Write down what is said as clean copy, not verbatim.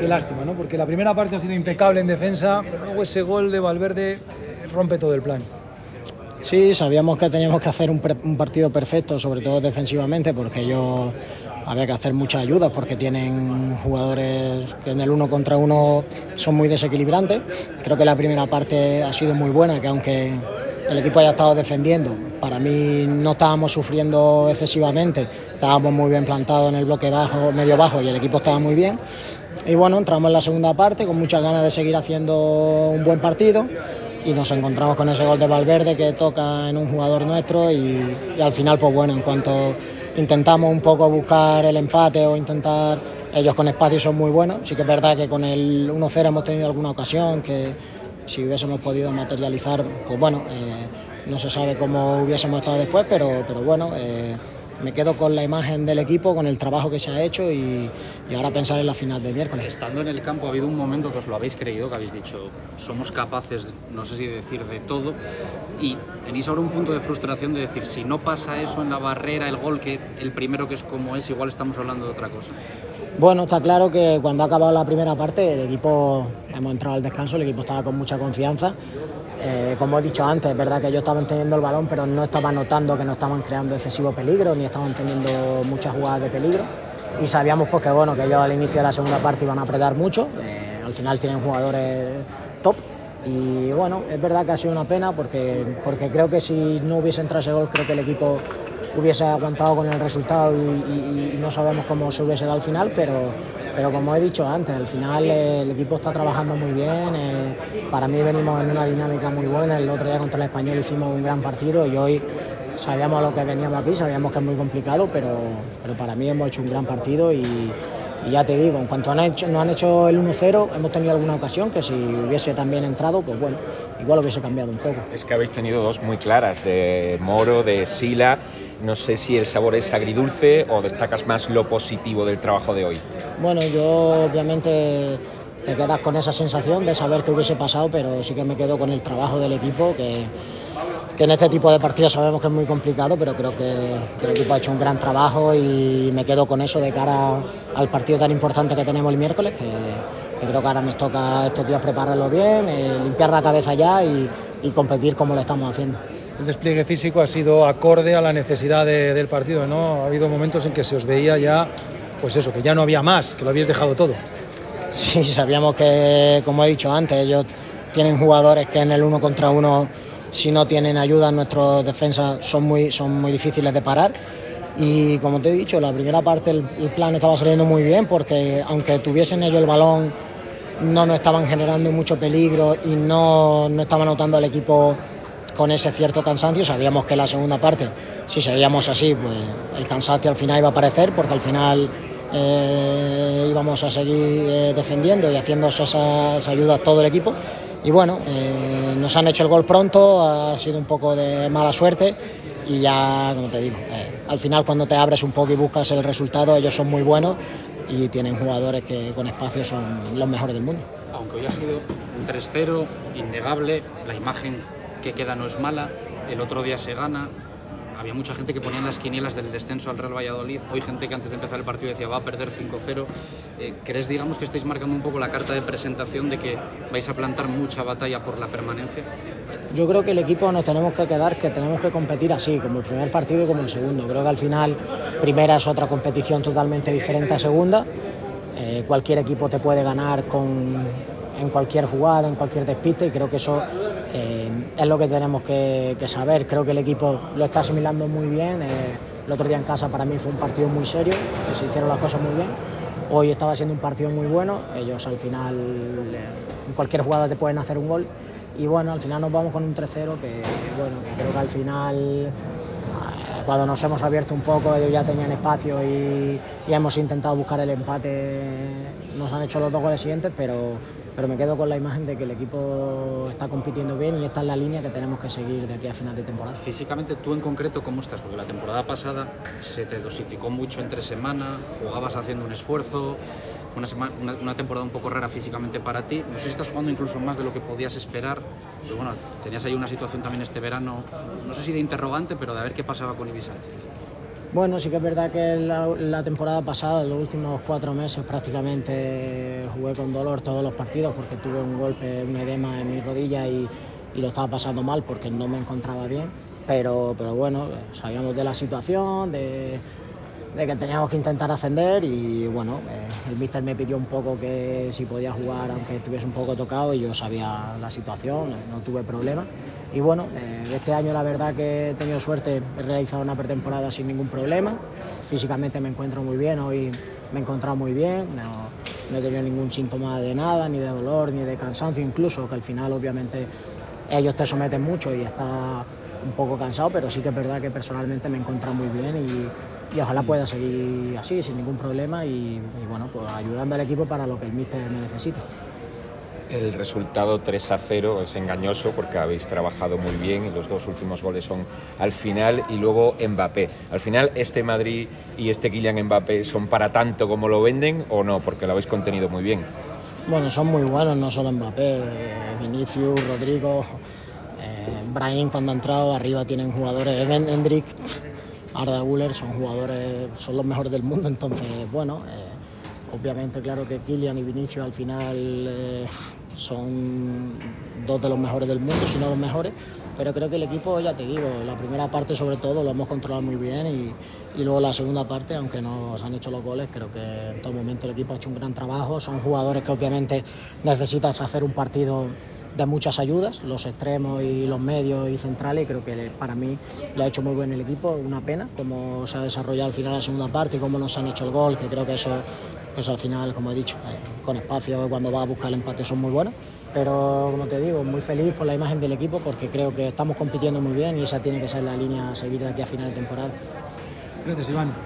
qué lástima, ¿no? Porque la primera parte ha sido impecable en defensa, pero luego ese gol de Valverde rompe todo el plan. Sí, sabíamos que teníamos que hacer un partido perfecto, sobre todo defensivamente, porque ellos había que hacer muchas ayudas, porque tienen jugadores que en el 1 contra 1 son muy desequilibrantes. Creo que la primera parte ha sido muy buena, que aunque el equipo haya estado defendiendo, para mí no estábamos sufriendo excesivamente, estábamos muy bien plantados en el bloque bajo, medio bajo, y el equipo estaba muy bien. Y bueno, entramos en la segunda parte con muchas ganas de seguir haciendo un buen partido, y nos encontramos con ese gol de Valverde que toca en un jugador nuestro, y al final, pues bueno, en cuanto intentamos un poco buscar el empate o intentar, ellos con espacio son muy buenos. Sí que es verdad que con el 1-0 hemos tenido alguna ocasión que si hubiésemos podido materializar, pues bueno, no se sabe cómo hubiésemos estado después, pero bueno, me quedo con la imagen del equipo, con el trabajo que se ha hecho, y ahora pensar en la final de miércoles. Estando en el campo, ha habido un momento que os lo habéis creído, que habéis dicho, somos capaces, no sé si decir de todo, y tenéis ahora un punto de frustración de decir, si no pasa eso en la barrera, el gol, que el primero que es como es, igual estamos hablando de otra cosa. Bueno, está claro que cuando ha acabado la primera parte, el equipo, hemos entrado al descanso, el equipo estaba con mucha confianza. Como he dicho antes, es verdad que ellos estaban teniendo el balón, pero no estaban notando que no estaban creando excesivo peligro, ni estaban teniendo muchas jugadas de peligro, y sabíamos pues que bueno, que ellos al inicio de la segunda parte iban a apretar mucho. Al final tienen jugadores top, y bueno, es verdad que ha sido una pena porque creo que si no hubiese entrado ese gol, creo que el equipo hubiese aguantado con el resultado, y no sabemos cómo se hubiese dado al final, pero como he dicho antes, al final el equipo está trabajando muy bien. Para mí venimos en una dinámica muy buena. El otro día contra el Español hicimos un gran partido, y hoy sabíamos a lo que veníamos aquí, sabíamos que es muy complicado, pero para mí hemos hecho un gran partido, y ya te digo, en cuanto nos han hecho el 1-0, hemos tenido alguna ocasión que si hubiese también entrado, pues bueno, igual hubiese cambiado un poco. Es que habéis tenido dos muy claras, de Moro, de Sila. No sé si el sabor es agridulce o destacas más lo positivo del trabajo de hoy. Bueno, yo obviamente te quedas con esa sensación de saber qué hubiese pasado, pero sí que me quedo con el trabajo del equipo, que en este tipo de partidos sabemos que es muy complicado, pero creo que el equipo ha hecho un gran trabajo, y me quedo con eso de cara al partido tan importante que tenemos el miércoles, que creo que ahora nos toca estos días prepararlo bien, limpiar la cabeza ya, y competir como lo estamos haciendo. El despliegue físico ha sido acorde a la necesidad del partido, ¿no? Ha habido momentos en que se os veía ya, pues eso, que ya no había más, que lo habíais dejado todo. Sí, sabíamos que, como he dicho antes, ellos tienen jugadores que en el 1 contra 1, si no tienen ayuda, nuestros defensas son muy difíciles de parar. Y como te he dicho, la primera parte el plan estaba saliendo muy bien, porque aunque tuviesen ellos el balón, no nos estaban generando mucho peligro, y no estaba notando al equipo con ese cierto cansancio. Sabíamos que la segunda parte, si seguíamos así, pues el cansancio al final iba a aparecer, porque al final íbamos a seguir defendiendo y haciendo esas ayudas todo el equipo. Y bueno, nos han hecho el gol pronto, ha sido un poco de mala suerte, y ya, como te digo, al final cuando te abres un poco y buscas el resultado, ellos son muy buenos y tienen jugadores que con espacio son los mejores del mundo. Aunque hoy ha sido un 3-0 innegable, la imagen que queda no es mala, el otro día se gana. Había mucha gente que ponía en las quinielas del descenso al Real Valladolid, hoy gente que antes de empezar el partido decía va a perder 5-0. ¿Crees, digamos, que estáis marcando un poco la carta de presentación de que vais a plantar mucha batalla por la permanencia? Yo creo que el equipo nos tenemos que quedar, que tenemos que competir así, como el primer partido y como el segundo. Creo que al final primera es otra competición totalmente diferente a segunda. Cualquier equipo te puede ganar en cualquier jugada, en cualquier despiste, y creo que eso es lo que tenemos que saber. Creo que el equipo lo está asimilando muy bien. El otro día en casa para mí fue un partido muy serio, que se hicieron las cosas muy bien. Hoy estaba siendo un partido muy bueno. Ellos al final en cualquier jugada te pueden hacer un gol, y bueno, al final nos vamos con un 3-0 que creo que al final, cuando nos hemos abierto un poco, ellos ya tenían espacio, y hemos intentado buscar el empate. Nos han hecho los 2 goles siguientes, pero me quedo con la imagen de que el equipo está compitiendo bien, y esta es la línea que tenemos que seguir de aquí a final de temporada. Físicamente, tú en concreto, ¿cómo estás? Porque la temporada pasada se te dosificó mucho entre semana, jugabas haciendo un esfuerzo, fue una temporada un poco rara físicamente para ti. No sé si estás jugando incluso más de lo que podías esperar, pero bueno, tenías ahí una situación también este verano, no sé si de interrogante, pero de a ver qué pasaba con Ibi Sánchez. Bueno, sí que es verdad que la temporada pasada, los últimos 4 meses prácticamente jugué con dolor todos los partidos porque tuve un golpe, un edema en mi rodilla y lo estaba pasando mal porque no me encontraba bien, pero bueno, sabíamos de la situación, de que teníamos que intentar ascender y bueno, el míster me pidió un poco que si podía jugar aunque estuviese un poco tocado y yo sabía la situación, no tuve problema. Y bueno, este año la verdad que he tenido suerte, he realizado una pretemporada sin ningún problema, físicamente me encuentro muy bien, hoy me he encontrado muy bien, no he tenido ningún síntoma de nada, ni de dolor, ni de cansancio incluso, que al final obviamente ellos te someten mucho y está un poco cansado, pero sí que es verdad que personalmente me he encontrado muy bien y ojalá pueda seguir así, sin ningún problema y bueno, pues ayudando al equipo para lo que el míster me necesite. El resultado 3-0 es engañoso porque habéis trabajado muy bien y los 2 últimos goles son al final y luego Mbappé. Al final, ¿este Madrid y este Kylian Mbappé son para tanto como lo venden o no? Porque lo habéis contenido muy bien. Bueno, son muy buenos, no solo Mbappé, Vinicius, Rodrigo, Brahim cuando ha entrado, arriba tienen jugadores, Endrick, Arda Güler, son los mejores del mundo, entonces bueno, obviamente claro que Kylian y Vinicius al final son 2 de los mejores del mundo, si no los mejores, pero creo que el equipo, ya te digo, la primera parte sobre todo lo hemos controlado muy bien y luego la segunda parte, aunque nos han hecho los goles, creo que en todo momento el equipo ha hecho un gran trabajo, son jugadores que obviamente necesitas hacer un partido de muchas ayudas, los extremos y los medios y centrales, y creo que para mí lo ha hecho muy bien el equipo, una pena cómo se ha desarrollado al final la segunda parte y cómo nos han hecho el gol, que creo que eso al final, como he dicho, con espacio cuando va a buscar el empate son muy buenos, pero como te digo, muy feliz por la imagen del equipo porque creo que estamos compitiendo muy bien y esa tiene que ser la línea a seguir de aquí a final de temporada. Gracias, Iván.